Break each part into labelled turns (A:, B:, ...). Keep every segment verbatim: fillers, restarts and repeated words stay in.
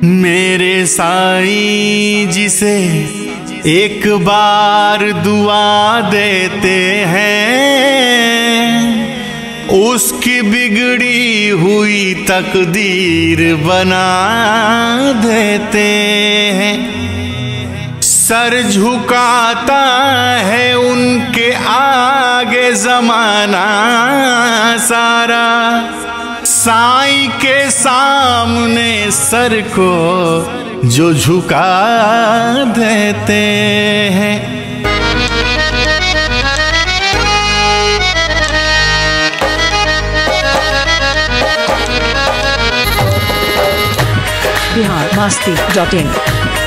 A: मेरे साईं जिसे एक बार दुआ देते हैं, उसकी बिगड़ी हुई तकदीर बना देते हैं। सर झुकाता है उनके आगे जमाना सारा, साईं के सामने सर को जो झुका देते हैं।
B: बिहार मस्ती डॉट इन।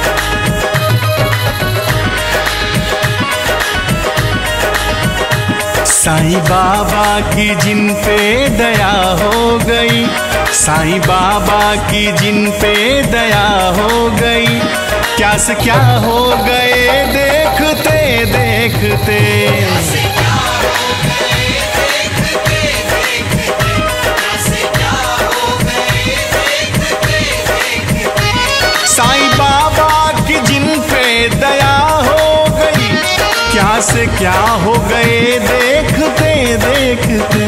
A: साईं बाबा की जिन पे दया हो गई, साईं बाबा की जिन पे दया हो गई, क्या से क्या हो गए देखते देखते। साईं बाबा की जिन पे दया हो गई, क्या से क्या हो गए देखते देखते।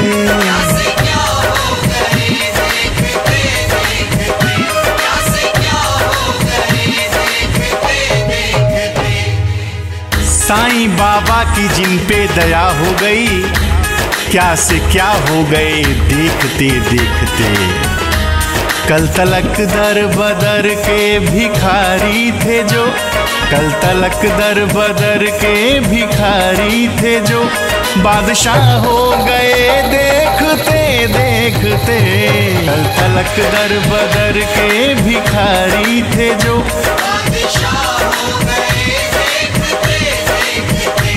A: साईं बाबा की जिन पे दया हो गई, क्या से क्या हो गए देखते देखते। कल तलक दर बदर के भिखारी थे जो, कल तलक दर बदर के भिखारी थे जो, बादशाह हो गए देखते देखते। कल तलक दर बदर के भिखारी थे जो, बादशाह हो गए देखते देखते।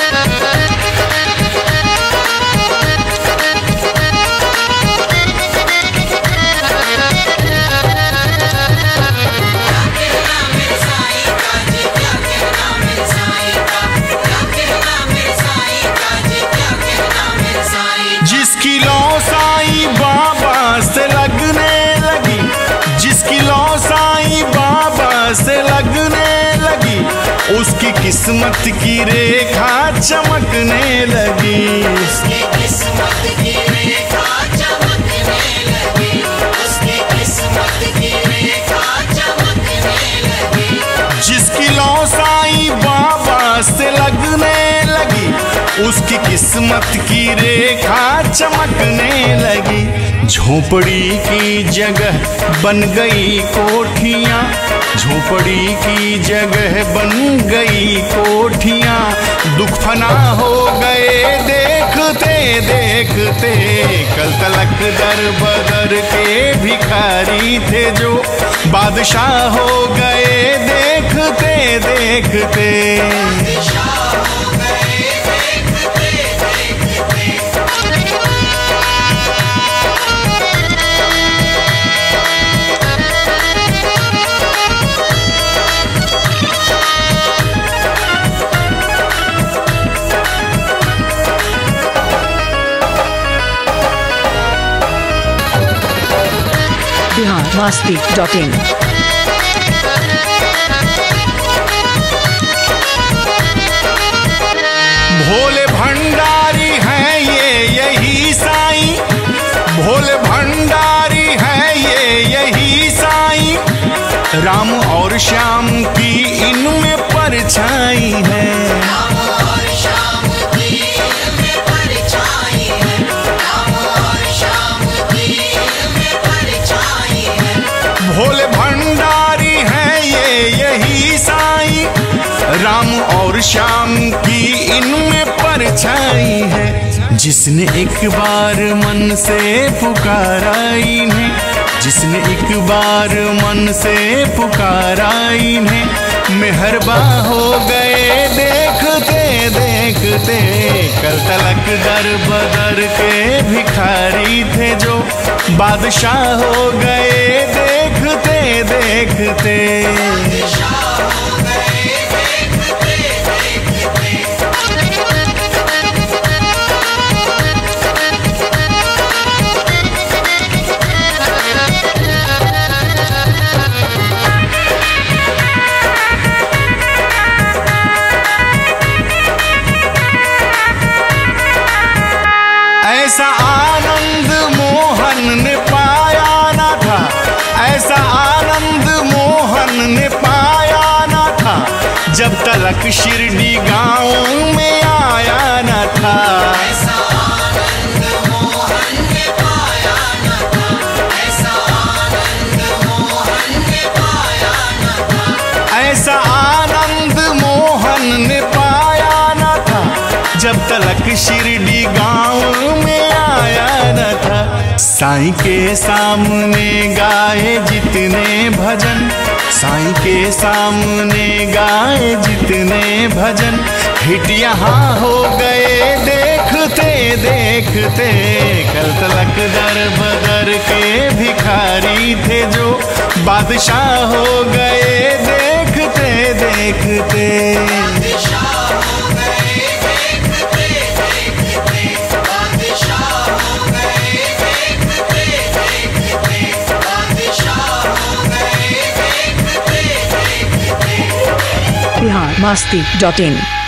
A: जिसकी लौ साईं बाबा से लगने लगी, जिसकी लौ साईं बाबा से लगने लगी, उसकी किस्मत की रेखा चमकने लगी। उसकी किस्मत की रेखा चमकने लगी, उसकी किस्मत की रेखा चमकने लगी। जिसकी लौ साईं बाबा से लगने लगी, उसकी किस्मत की रेखा चमकने लगी। झोपड़ी की जगह बन गई कोठियाँ, झोपड़ी की जगह बन गई कोठियाँ, दुख फना हो गए देखते देखते। कल तलक दर बदर के भिखारी थे जो, बादशाह हो गए देखते देखते।
B: बिहार मस्ती डॉट इन।
A: भोले भंडारी हैं ये यही साईं, भोले भंडारी हैं ये यही साईं, राम और श्याम की इनमें परछाई है। राम और श्याम की इनमें परछाई है, राम और श्याम की इनमें परछाई है। भोले भंडारी हैं ये यही साईं, राम और श्याम की इनमें परछाई है। जिसने एक बार मन से पुकारा इन्हें, जिसने एक बार मन से पुकारा इन्हें, मेहरबा हो गए देखते देखते। कल तलक दर बदर के भिखारी थे जो, बादशाह हो गए देखते देखते। ऐसा आनंद मोहन ने पाया ना था जब तलक शिरडी गांव में आया ना था।
C: ऐसा आनंद मोहन ने पाया न था, ऐसा आनंद मोहन ने पाया न था।
A: ऐसा आनंद मोहन ने पाया ना था जब तलक शिरडी गांव में आया न था। साईं के सामने गाए जितने भजन, साईं के सामने गाए जितने भजन, हिट यहाँ हो गए देखते देखते। कल तलक दर बदर के भिखारी थे जो बादशाह हो गए देखते देखते।
C: बादशाह हो गए देखते देखते, बादशाह हो गए देखते देखते, बादशाह हो गए देखते देखते।
B: बिहार मस्ती डॉट इन।